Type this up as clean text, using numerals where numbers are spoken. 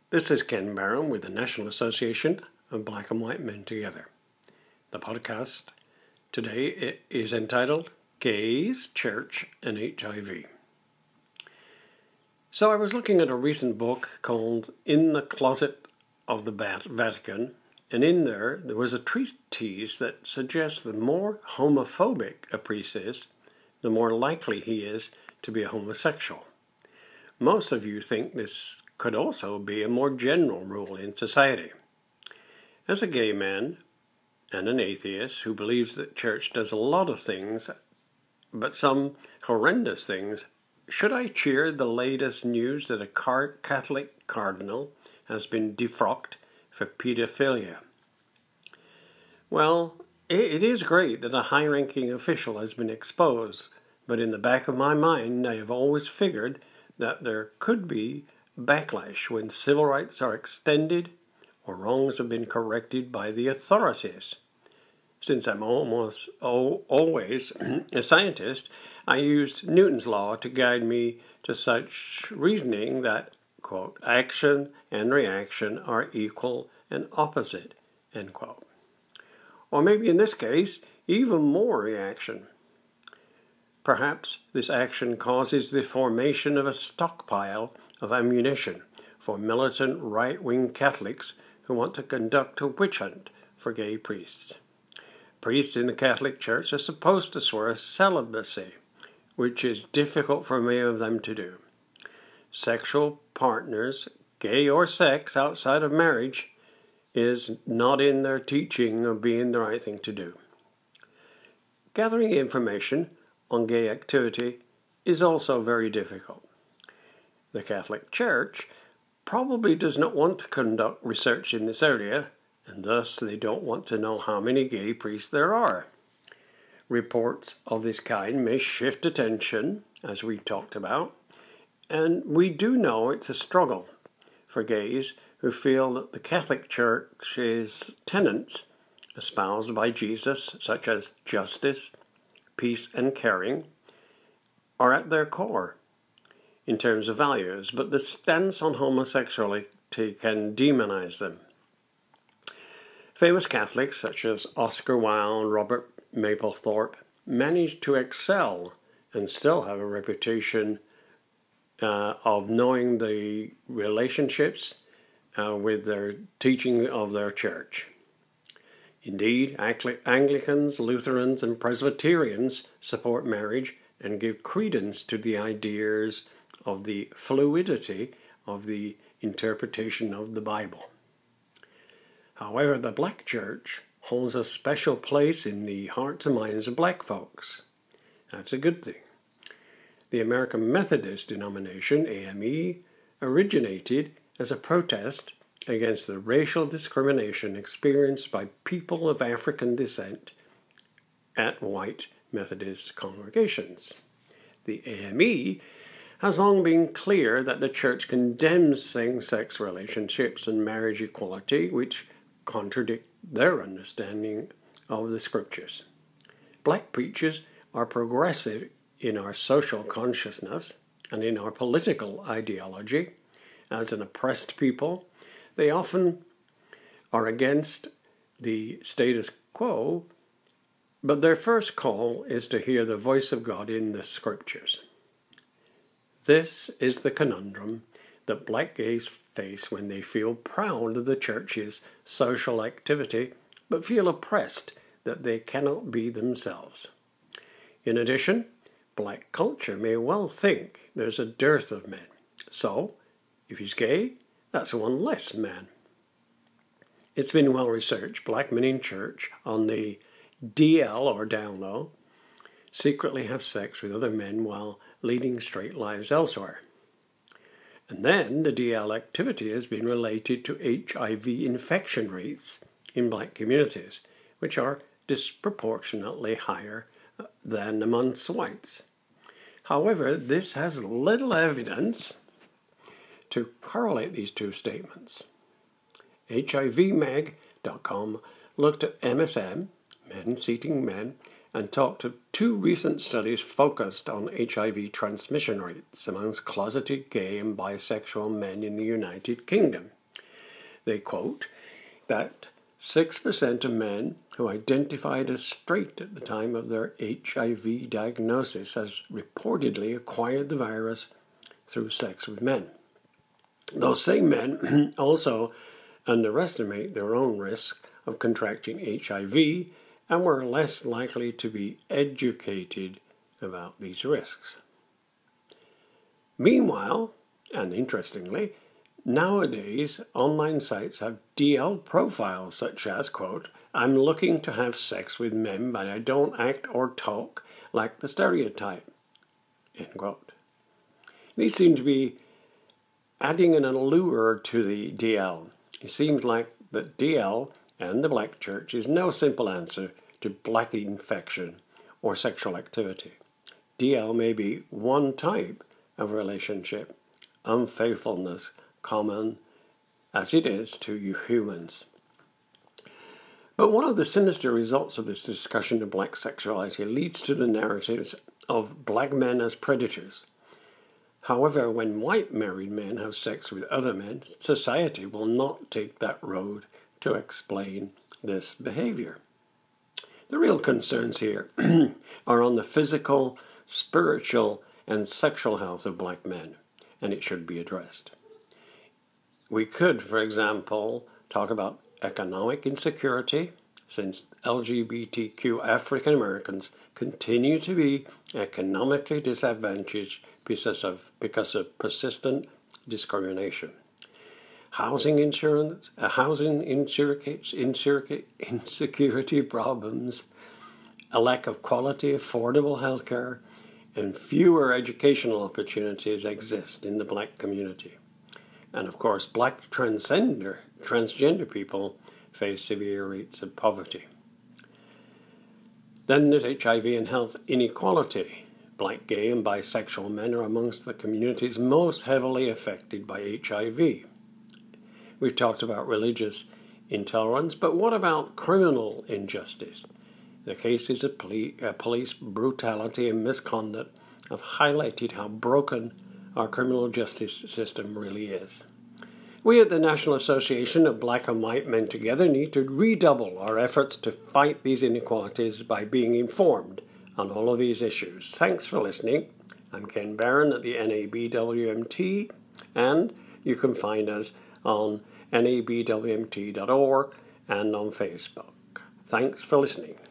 This is Ken Barron with the National Association of Black and White Men Together. The podcast today is entitled Gays, Church, and HIV. So I was looking at a recent book called In the Closet of the Vatican, and in there was a treatise that suggests the more homophobic a priest is, the more likely he is to be a homosexual. Most of you think this could also be a more general rule in society. As a gay man and an atheist who believes that church does a lot of things, but some horrendous things, should I cheer the latest news that a Catholic cardinal has been defrocked for pedophilia? Well, it is great that a high-ranking official has been exposed, but in the back of my mind I have always figured that there could be backlash when civil rights are extended or wrongs have been corrected by the authorities. Since I'm almost always a scientist, I used Newton's law to guide me to such reasoning that, quote, action and reaction are equal and opposite, end quote. Or maybe in this case, even more reaction. Perhaps this action causes the formation of a stockpile of ammunition for militant right-wing Catholics who want to conduct a witch hunt for gay priests. Priests in the Catholic Church are supposed to swear celibacy, which is difficult for many of them to do. Sexual partners, gay or sex outside of marriage, is not in their teaching of being the right thing to do. Gathering information on gay activity is also very difficult. The Catholic Church probably does not want to conduct research in this area, and thus they don't want to know how many gay priests there are. Reports of this kind may shift attention, as we've talked about, and we do know it's a struggle for gays who feel that the Catholic Church's tenets espoused by Jesus, such as justice, peace, and caring, are at their core in terms of values, but the stance on homosexuality can demonize them. Famous Catholics such as Oscar Wilde and Robert Mapplethorpe managed to excel and still have a reputation of knowing the relationships with their teaching of their church. Indeed, Anglicans, Lutherans, and Presbyterians support marriage and give credence to the ideas of the fluidity of the interpretation of the Bible. However, the Black Church holds a special place in the hearts and minds of black folks. That's a good thing. The American Methodist denomination, AME, originated as a protest against the racial discrimination experienced by people of African descent at white Methodist congregations. The AME has long been clear that the church condemns same-sex relationships and marriage equality, which contradict their understanding of the scriptures. Black preachers are progressive in our social consciousness and in our political ideology. As an oppressed people, they often are against the status quo, but their first call is to hear the voice of God in the scriptures. This is the conundrum that black gays face when they feel proud of the church's social activity, but feel oppressed that they cannot be themselves. In addition, black culture may well think there's a dearth of men. So, if he's gay, that's one less man. It's been well researched. Black men in church on the DL or down low secretly have sex with other men while leading straight lives elsewhere. And then the DL activity has been related to HIV infection rates in black communities, which are disproportionately higher than amongst whites. However, this has little evidence to correlate these two statements. HIVmag.com looked at MSM, men seeking men, and talked to two recent studies focused on HIV transmission rates amongst closeted gay and bisexual men in the United Kingdom. They quote that 6% of men who identified as straight at the time of their HIV diagnosis has reportedly acquired the virus through sex with men. Those same men also underestimate their own risk of contracting HIV and were less likely to be educated about these risks. Meanwhile, and interestingly, nowadays online sites have DL profiles such as, quote, "I'm looking to have sex with men, but I don't act or talk like the stereotype," end quote. These seem to be adding an allure to the DL. It seems like the DL and the black church is no simple answer to black infection or sexual activity. DL may be one type of relationship, unfaithfulness common as it is to you humans. But one of the sinister results of this discussion of black sexuality leads to the narratives of black men as predators. However, when white married men have sex with other men, society will not take that road to explain this behavior. The real concerns here are on the physical, spiritual, and sexual health of black men, and it should be addressed. We could, for example, talk about economic insecurity, since LGBTQ African Americans continue to be economically disadvantaged because of persistent discrimination. Housing insecurity problems, a lack of quality, affordable health care, and fewer educational opportunities exist in the black community. And of course, black transgender people face severe rates of poverty. Then there's HIV and health inequality. Black, gay, and bisexual men are amongst the communities most heavily affected by HIV. We've talked about religious intolerance, but what about criminal injustice? The cases of police brutality and misconduct have highlighted how broken our criminal justice system really is. We at the National Association of Black and White Men Together need to redouble our efforts to fight these inequalities by being informed on all of these issues. Thanks for listening. I'm Ken Barron at the NABWMT, and you can find us on nabwmt.org and on Facebook. Thanks for listening.